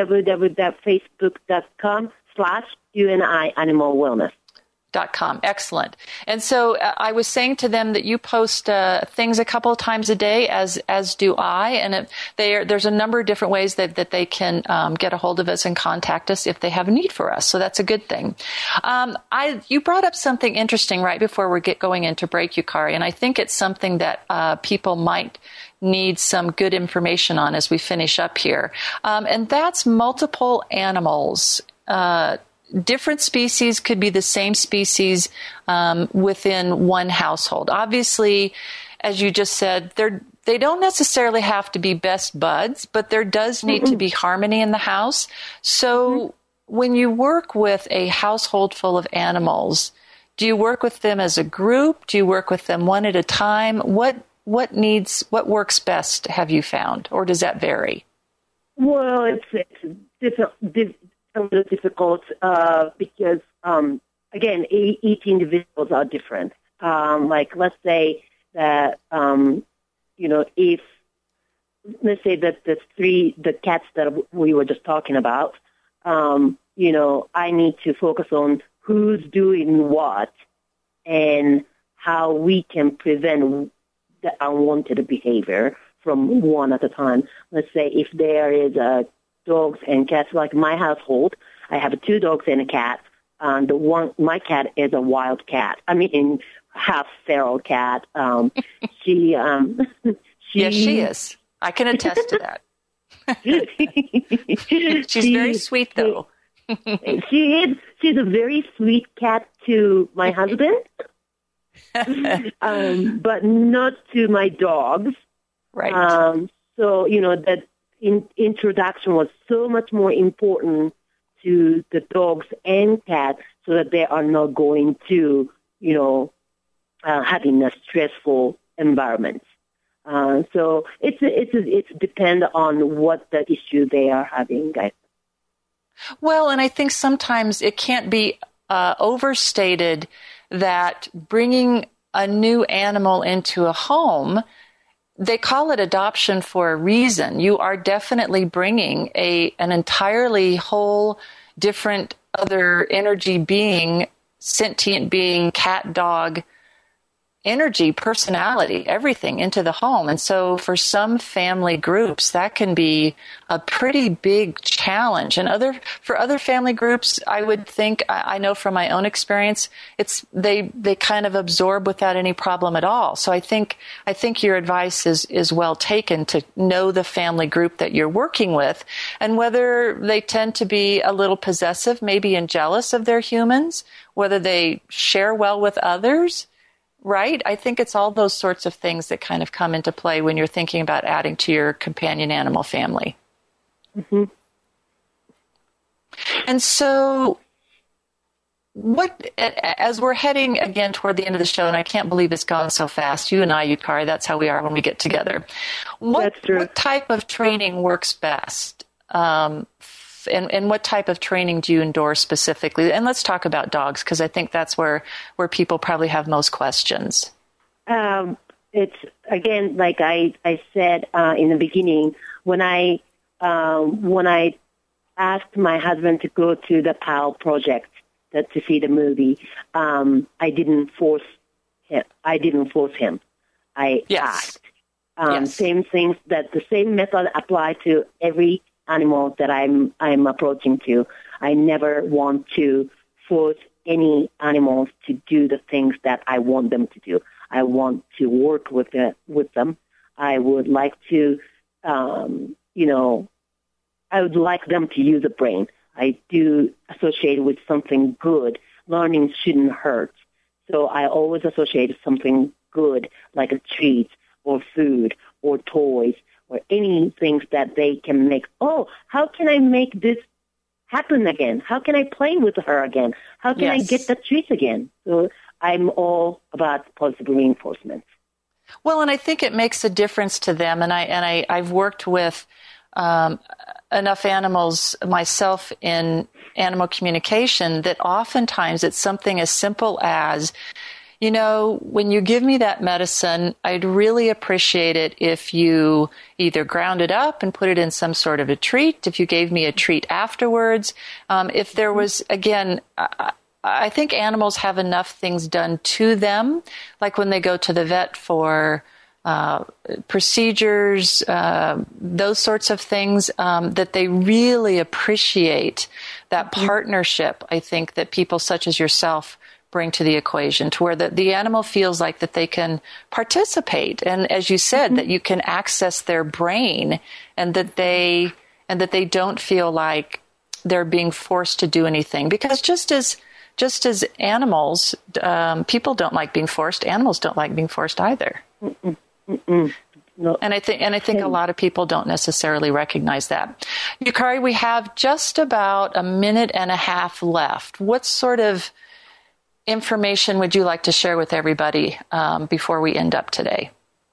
www.facebook.com slash UNI Animal Wellness. Dot com. Excellent. And so uh, I was saying to them that you post uh, things a couple of times a day, as as do I, and it, they are, there's a number of different ways that, that they can um, get a hold of us and contact us if they have a need for us. So that's a good thing. Um, I you brought up something interesting right before we get going into break, Yukari, and I think it's something that uh, people might need some good information on as we finish up here, um, and that's multiple animals. Uh, Different species could be the same species um, within one household. Obviously, as you just said, they're, they don't necessarily have to be best buds, but there does need mm-hmm. to be harmony in the house. So mm-hmm. when you work with a household full of animals, do you work with them as a group? Do you work with them one at a time? What what needs, what works best, have you found, or does that vary? Well, it's, it's different. Diff- a little difficult uh, because, um, again, each individuals are different. Um, like, let's say that, um, you know, if, let's say that the three, the cats that we were just talking about, um, you know, I need to focus on who's doing what and how we can prevent the unwanted behavior from one at a time. Let's say if there is a dogs and cats, like my household, I have two dogs and a cat. Um, the one, my cat is a wild cat. I mean, half feral cat. Um, she, um, she, yes, she is. I can attest to that. She's she, very sweet, though. she is. She's a very sweet cat to my husband, um, but not to my dogs. Right. Um, so you know that. In, introduction was so much more important to the dogs and cats so that they are not going to, you know, uh, having a stressful environment. Uh, so it's it's it's depend on what the issue they are having, guys. Well, and I think sometimes it can't be uh, overstated that bringing a new animal into a home, they call it adoption for a reason. You are definitely bringing a an entirely whole, different, other energy being, sentient being, cat, dog, energy, personality, everything into the home. And so for some family groups, that can be a pretty big challenge. And other, for other family groups, I would think, I, I know from my own experience, it's, they, they kind of absorb without any problem at all. So I think, I think your advice is, is well taken to know the family group that you're working with and whether they tend to be a little possessive, maybe and jealous of their humans, whether they share well with others. Right? I think it's all those sorts of things that kind of come into play when you're thinking about adding to your companion animal family. Mm-hmm. And so what, as we're heading again toward the end of the show, and I can't believe it's gone so fast, you and I, Yukari, that's how we are when we get together. What, that's true. What type of training works best? Um, And, and what type of training do you endorse specifically? And let's talk about dogs, because I think that's where, where people probably have most questions. Um, it's, again, like I, I said uh, in the beginning, when I, um, when I asked my husband to go to the P A L project to, to see the movie, um, I didn't force him. I didn't force him. I yes. asked. Um, yes. Same things, that the same method apply to every animal that I'm I'm approaching to. I never want to force any animals to do the things that I want them to do. I want to work with the, with them. I would like to, um, you know, I would like them to use a brain. I do associate with something good. Learning shouldn't hurt. So I always associate something good, like a treat or food or toys, or any things that they can make. Oh, how can I make this happen again? How can I play with her again? How can yes. I get the treat again? So I'm all about positive reinforcement. Well, and I think it makes a difference to them. And I and I I've worked with um, enough animals myself in animal communication that oftentimes it's something as simple as, you know, when you give me that medicine, I'd really appreciate it if you either ground it up and put it in some sort of a treat, if you gave me a treat afterwards. Um, if there was, again, I, I think animals have enough things done to them, like when they go to the vet for uh, procedures, uh, those sorts of things, um, that they really appreciate that partnership, I think, that people such as yourself bring to the equation, to where the, the animal feels like that they can participate. And as you said, mm-hmm. that you can access their brain and that they, and that they don't feel like they're being forced to do anything. Because just as, just as animals, um, people don't like being forced, animals don't like being forced either. Mm-mm. Mm-mm. No. And I think, and I think a lot of people don't necessarily recognize that. Yukari, we have just about a minute and a half left. What sort of information would you like to share with everybody um, before we end up today?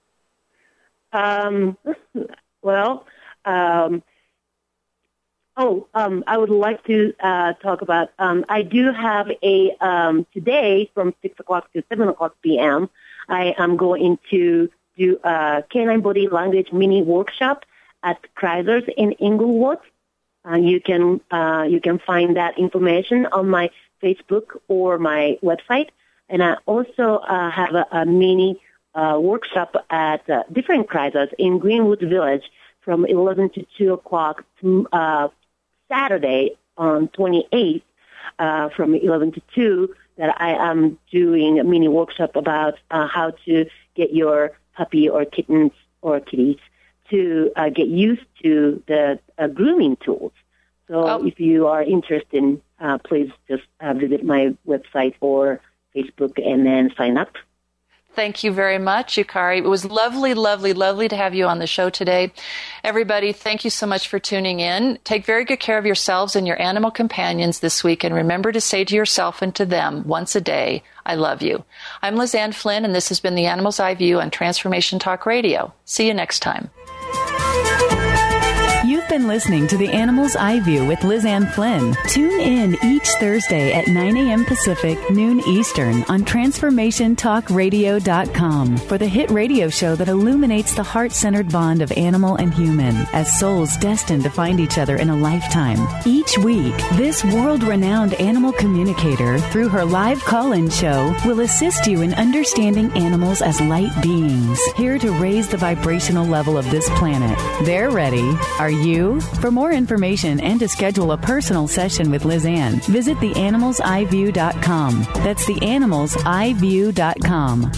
Um, well, um, oh, um, I would like to uh, talk about, um, I do have a, um, today from six o'clock to seven o'clock p.m., I am going to do a Canine Body Language mini workshop at Chrysler's in Inglewood. Uh, you can uh, you can find that information on my Facebook or my website. And I also uh, have a, a mini uh, workshop at uh, different Chrysler's in Greenwood Village from eleven to two o'clock to, uh, Saturday on twenty-eighth uh, from eleven to two, that I am doing a mini workshop about uh, how to get your puppy or kittens or kitties to uh, get used to the uh, grooming tools. So oh. if you are interested, uh, please just uh, visit my website or Facebook and then sign up. Thank you very much, Yukari. It was lovely, lovely, lovely to have you on the show today. Everybody, thank you so much for tuning in. Take very good care of yourselves and your animal companions this week, and remember to say to yourself and to them once a day, I love you. I'm Liz Ann Flynn, and this has been The Animal's Eye View on Transformation Talk Radio. See you next time. You've been listening to The Animal's Eye View with Liz Ann Flynn. Tune in each Thursday at nine a.m. Pacific, noon Eastern on transformation talk radio dot com for the hit radio show that illuminates the heart-centered bond of animal and human as souls destined to find each other in a lifetime. Each week, this world-renowned animal communicator, through her live call-in show, will assist you in understanding animals as light beings, here to raise the vibrational level of this planet. They're ready. Are you? For more information and to schedule a personal session with Liz Ann, visit the animals eye view dot com. That's the animals eye view dot com.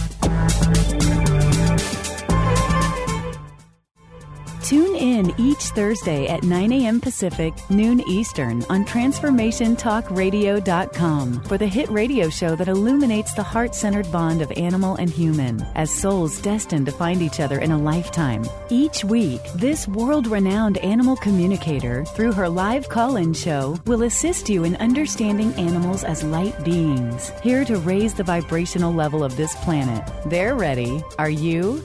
Tune in each Thursday at nine a.m. Pacific, noon Eastern on transformation talk radio dot com for the hit radio show that illuminates the heart-centered bond of animal and human as souls destined to find each other in a lifetime. Each week, this world-renowned animal communicator, through her live call-in show, will assist you in understanding animals as light beings, here to raise the vibrational level of this planet. They're ready. Are you?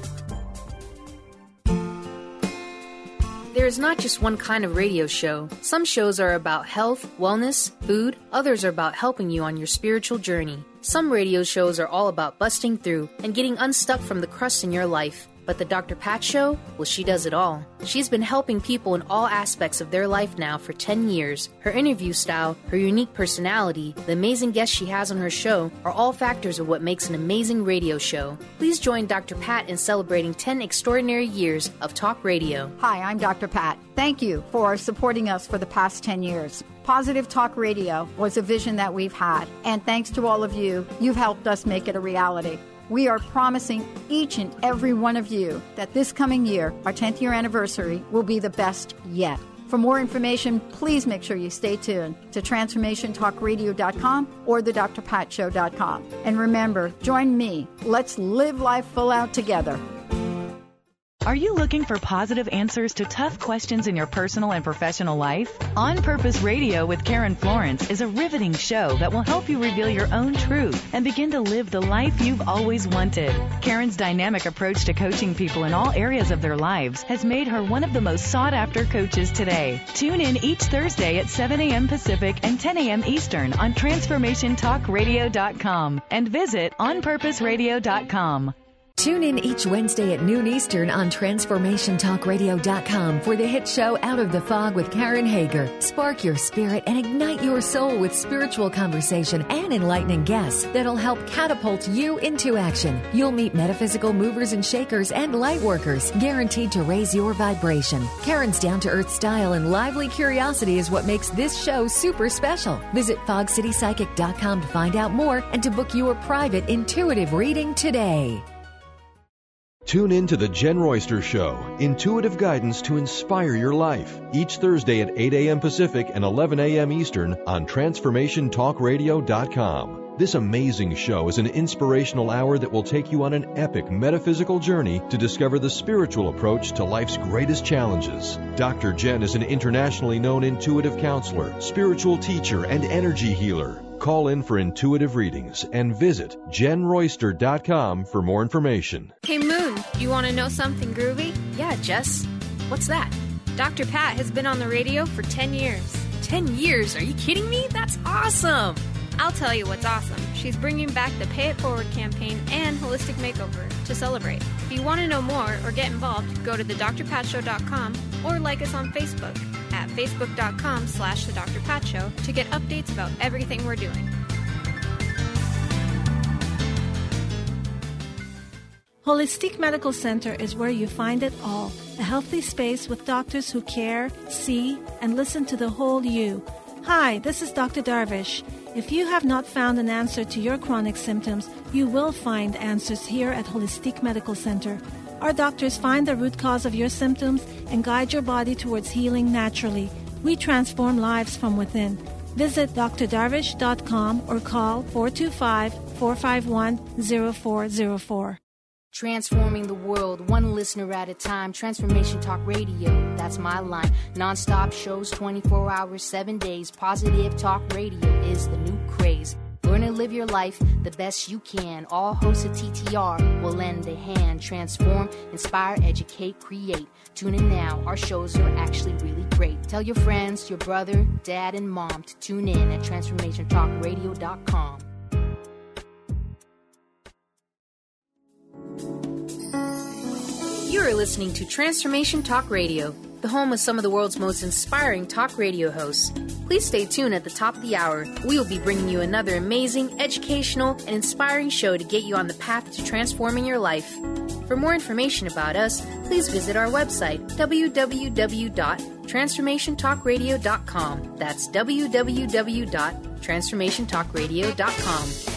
There is not just one kind of radio show. Some shows are about health, wellness, food. Others are about helping you on your spiritual journey. Some radio shows are all about busting through and getting unstuck from the crust in your life. But the Doctor Pat Show? Well, she does it all. She's been helping people in all aspects of their life now for ten years. Her interview style, her unique personality, the amazing guests she has on her show are all factors of what makes an amazing radio show. Please join Doctor Pat in celebrating ten extraordinary years of talk radio. Hi, I'm Doctor Pat. Thank you for supporting us for the past ten years. Positive Talk Radio was a vision that we've had, and thanks to all of you, you've helped us make it a reality. We are promising each and every one of you that this coming year, our tenth year anniversary, will be the best yet. For more information, please make sure you stay tuned to transformation talk radio dot com or the dr pat show dot com. And remember, join me. Let's live life full out together. Are you looking for positive answers to tough questions in your personal and professional life? On Purpose Radio with Karen Florence is a riveting show that will help you reveal your own truth and begin to live the life you've always wanted. Karen's dynamic approach to coaching people in all areas of their lives has made her one of the most sought-after coaches today. Tune in each Thursday at seven a.m. Pacific and ten a.m. Eastern on transformation talk radio dot com and visit on purpose radio dot com. Tune in each Wednesday at noon Eastern on transformation talk radio dot com for the hit show Out of the Fog with Karen Hager. Spark your spirit and ignite your soul with spiritual conversation and enlightening guests that'll help catapult you into action. You'll meet metaphysical movers and shakers and light workers, guaranteed to raise your vibration. Karen's down-to-earth style and lively curiosity is what makes this show super special. Visit fog city psychic dot com to find out more and to book your private intuitive reading today. Tune in to The Jen Royster Show, intuitive guidance to inspire your life, each Thursday at eight a.m. Pacific and eleven a.m. Eastern on transformation talk radio dot com. This amazing show is an inspirational hour that will take you on an epic metaphysical journey to discover the spiritual approach to life's greatest challenges. Doctor Jen is an internationally known intuitive counselor, spiritual teacher, and energy healer. Call in for intuitive readings and visit jen royster dot com for more information. Hey, Moon, you want to know something groovy? Yeah, Jess. What's that? Doctor Pat has been on the radio for ten years. ten years? Are you kidding me? That's awesome! I'll tell you what's awesome. She's bringing back the Pay It Forward campaign and Holistic Makeover to celebrate. If you want to know more or get involved, go to the dr pat show dot com or like us on Facebook at facebook dot com slash the Doctor Pat Show to get updates about everything we're doing. Holistic Medical Center is where you find it all. A healthy space with doctors who care, see, and listen to the whole you. Hi, this is Doctor Darvish. If you have not found an answer to your chronic symptoms, you will find answers here at Holistic Medical Center. Our doctors find the root cause of your symptoms and guide your body towards healing naturally. We transform lives from within. Visit d r darvish dot com or call four two five, four five one, zero four zero four. Transforming the world, one listener at a time. Transformation Talk Radio, that's my line. Non-stop shows, twenty-four hours, seven days. Positive Talk Radio is the new craze. Learn to live your life the best you can. All hosts of T T R will lend a hand. Transform, inspire, educate, create. Tune in now. Our shows are actually really great. Tell your friends, your brother, dad, and mom to tune in at transformation talk radio dot com. You are listening to Transformation Talk Radio, the home of some of the world's most inspiring talk radio hosts. Please stay tuned at the top of the hour. We will be bringing you another amazing, educational, and inspiring show to get you on the path to transforming your life. For more information about us, please visit our website, w w w dot transformation talk radio dot com. That's w w w dot transformation talk radio dot com.